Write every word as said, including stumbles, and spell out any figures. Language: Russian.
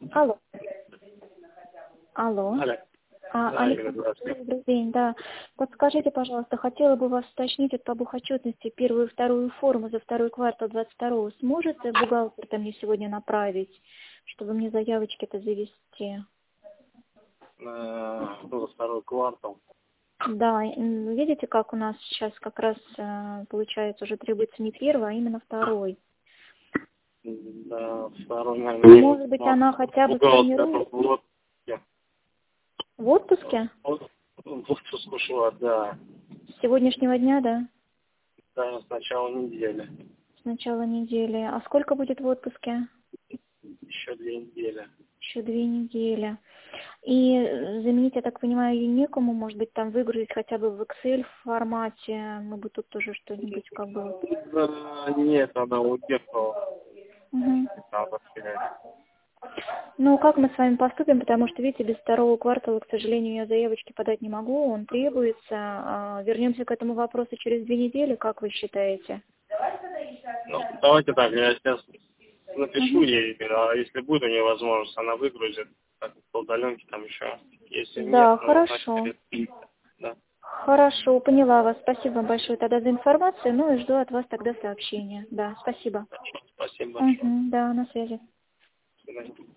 Алло. Алло. Алло. А, Да, Игорь, Александр, здравствуйте. добрый день, да. Подскажите, пожалуйста, хотела бы вас уточнить вот по бухотчетности первую и вторую форму за второй квартал двадцать второго. Сможете бухгалтер мне сегодня направить, чтобы мне заявочки-то завести? Э, Что за второй квартал? Да, м, видите, как у нас сейчас как раз э, получается уже требуется не первый, а именно второй. Да, второй, наверное, Может быть, она хотя бы бухгалтер сформирует в отпуске. в отпуске Вот, в отпуск ушла, да. с сегодняшнего дня, да? Да, с начала недели. С начала недели. А сколько будет в отпуске? Еще две недели. Еще две недели. И э, заменить, я так понимаю, ее некому, может быть, там выгрузить хотя бы в Excel формате, мы бы тут тоже что-нибудь как бы... вот. Да, нет, она уехала. Мгм. Надо терять. Ну, как мы с вами поступим, потому что, видите, без второго квартала, к сожалению, я заявочки подать не могу, он требуется. А, вернемся к этому вопросу через две недели, как вы считаете? Ну, давайте так, я сейчас напишу Мгм. ей, а если будет у нее возможность, она выгрузит, так, по удаленке там еще. Если нет, Да, ну, значит, хорошо. да. Хорошо, поняла вас. Спасибо вам большое тогда за информацию, ну и жду от вас тогда сообщения. Да, спасибо. Хорошо, спасибо большое. Угу, да, на связи. До свидания.